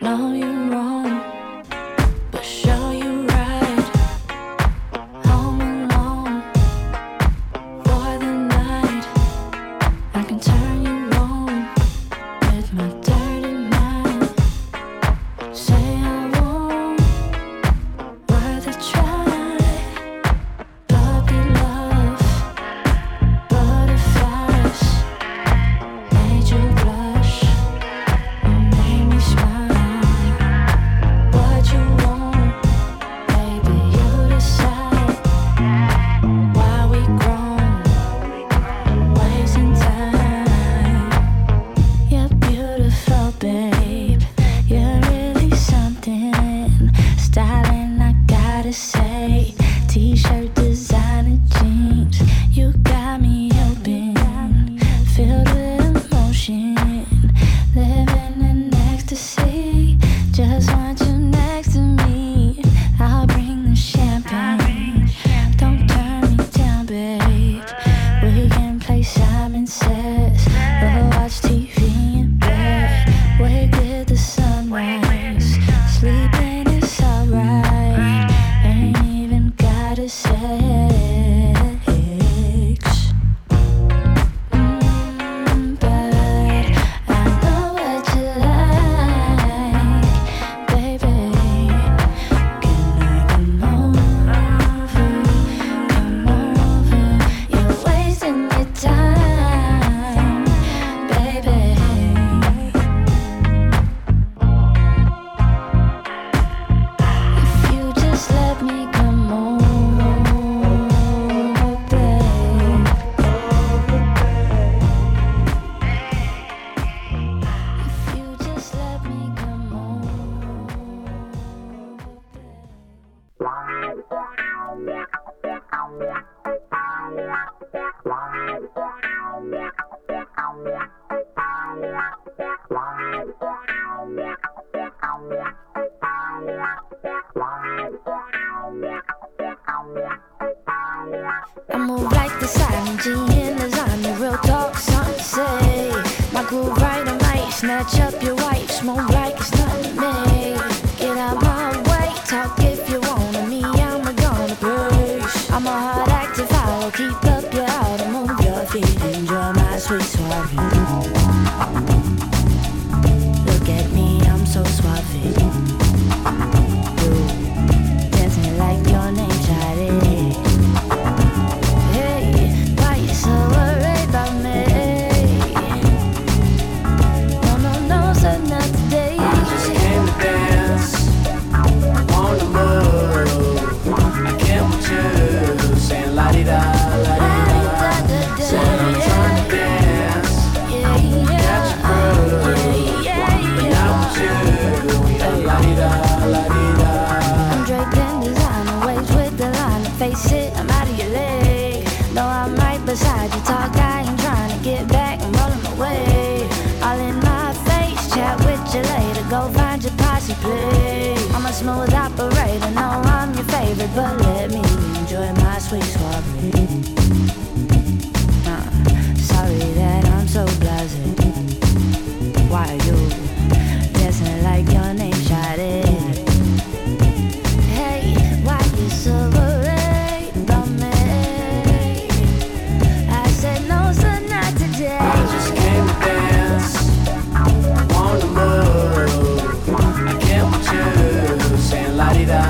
know you're wrong, but show you right. Home alone for the night. I can turn you on with my dirty mind. Say I won't, worth a try. Puppy love, butterflies, made you blush, you made me smile. What you want, baby, you decide. Why we grown, wasting time. You're beautiful, babe. You're really something. Styling, I gotta say. T-shirt, designer jeans. You got me open, filled with emotion. Living in ecstasy. Just want you next to me. I'll bring the champagne. Don't turn me down, babe. We can play Simon Says or watch TV in bed. Wake with the sunrise. Sleeping is alright. Ain't even gotta sex. But I know what you like, baby. Can I come over? Come over. You're wasting your time, baby. If you just let me come over, babe. If you just let me come over, I move like the silent G in designer, real talk, something to say. My groove right, I might snatch up your wife, smoke like it's nothing to me. Get out my way, talk if you wanna me, I'm gonna push. I'm a hard active follow, keep up your auto, move your feet, enjoy my sweet soiree. Look at me, I'm so suave. You dancing like your name, Shawty. Hey, why you so worried about me? No, no, no, so not today. I just came to dance, on the move. I can't with you, saying la-di-da, la-di-da. Said I'm trying to dance, catch a groove. But not with you, we are la-di-da, la-di-da. I'm draped in designer, waves with the line. Face it, I'm out of your league. Though I'm right beside you, talk, I ain't trying to get back, I'm rolling my way. All in my face, chat with you later, go find your posse, please. I'm a smooth operator, know I'm your favorite, but let me enjoy my sweet soiree. Sorry that I'm so blasé. Why are you dancing like your name, Shawty? Hey, why you so worried about me? I said no, sir, not today. I just came to dance, on the move. I can't with you, saying la-di-da,